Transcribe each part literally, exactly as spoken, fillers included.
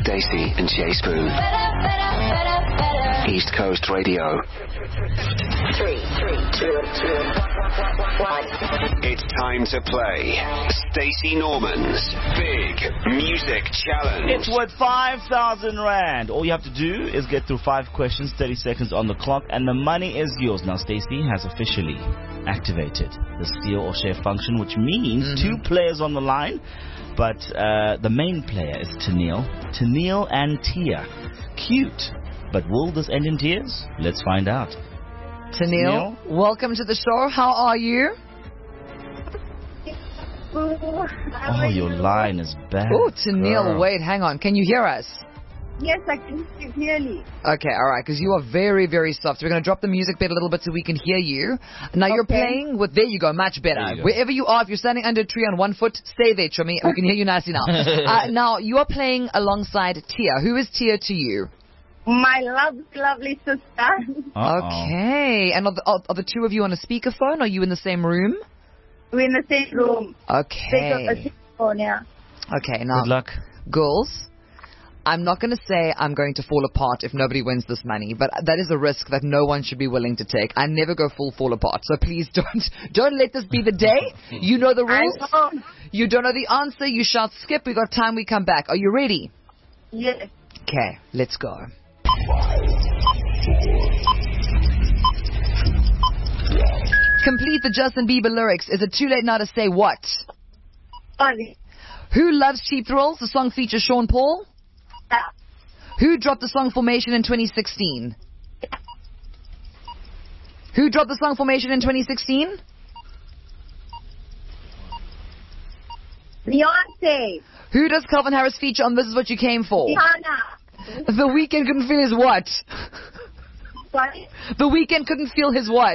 Stacey and Jay Spoon. East Coast Radio. Three, three, two, two, one. It's time to play Stacey Norman's Big Music Challenge. It's worth five thousand rand. All you have to do is get through five questions, thirty seconds on the clock, and the money is yours. Now, Stacey has officially activated the steal or share function, which means mm-hmm. two players on the line, but uh, the main player is Tennille. Tennille and Tia. Cute. But will this end in tears? Let's find out. Tennille, welcome to the show. How are you? Oh, your line is bad. Oh, Tennille, girl. Wait, hang on. Can you hear us? Yes, I can hear you clearly. Okay, all right, because you are very, very soft. So we're going to drop the music bit a little bit so we can hear you. Now Okay. you're playing with, there you go, much better. You go. Wherever you are, if you're standing under a tree on one foot, stay there, Chummy. We can hear you nicely now. uh, now, you are playing alongside Tia. Who is Tia to you? My lovely, lovely sister. Uh-oh. Okay, and are the, are, are the two of you on a speakerphone? Are you in the same room? We're in the same room. They got Okay. a phone, yeah. Okay, now, Good luck. girls, I'm not going to say I'm going to fall apart if nobody wins this money, but that is a risk that no one should be willing to take. I never go full fall apart, so please don't don't let this be the day. You know the rules. I know. You don't know the answer. You shout skip. We got time. We come back. Are you ready? Yes. Okay, let's go. Complete the Justin Bieber lyrics. Is it too late now to say what? Sorry. Who loves Cheap Thrills? The song features Sean Paul. Yeah. Who dropped the song Formation in twenty sixteen? Who dropped the song Formation in twenty sixteen? Beyonce. Who does Calvin Harris feature on This Is What You Came For? Rihanna. The Weeknd couldn't feel his what? Sorry. The Weeknd couldn't feel his what?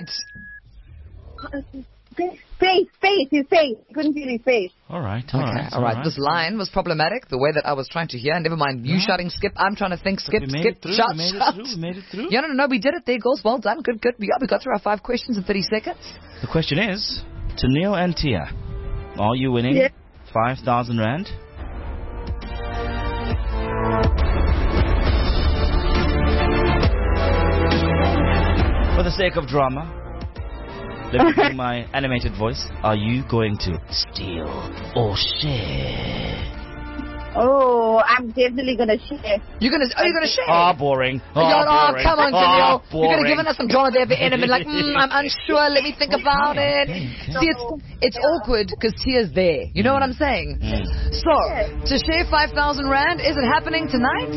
Face, face, his face. Couldn't feel his face. All right, all Okay, right. all right. This line was problematic, the way that I was trying to hear. Never mind you No. shouting skip. I'm trying to think skip, We made skip, it through. shout, We made it shout. through. We made it through. Yeah, no, no, no. We did it there, girls. Well done. Good, good. Yeah, we got through our five questions in thirty seconds. The question is, Tennille and Tia, are you winning Yes. five thousand rand? For the sake of drama, let me do my animated voice. Are you going to steal or share? Oh, I'm definitely going to share. You're gonna, are you gonna share? Ah, boring. Oh, Ah, boring. come on, Ah, Tennille. You're boring. gonna give us some drama there at the end and be like, mm, I'm unsure. Let me think about it. See, it's it's awkward because Tia's there. You know what I'm saying? Mm. So, to share five thousand rand, is it happening tonight?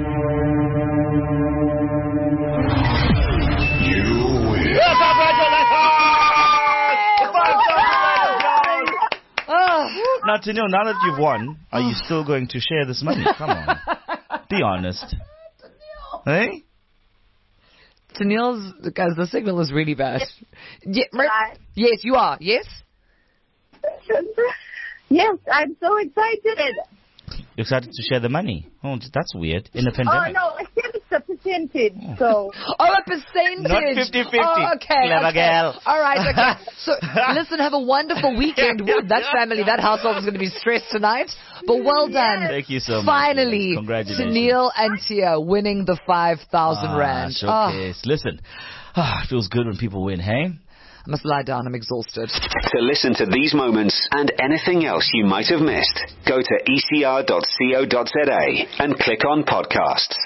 Yes, Oh. Now, Tennille, now that you've won, are you still going to share this money? Come on. Be honest. Hey? Tennille's, guys, the signal is really bad. Yeah, Mer- Hi. yes, you are. Yes? Yes, I'm so excited. You're excited to share the money? Oh, that's weird. In the Oh, pandemic. no, I said it's a percentage, so... Oh, a percentage. Not fifty-fifty. Oh, okay. Clever okay. girl. All right, okay. So, listen, have a wonderful weekend. Ooh, that family, that household is going to be stressed tonight. But well done. Thank you so much. Finally, Congratulations. Tennille and Tia winning the five thousand Ah, rand. showcase. Listen, ah, it feels good when people win, hey? I must lie down. I'm exhausted. To listen to these moments and anything else you might have missed, go to e c r dot co dot z a and click on podcasts.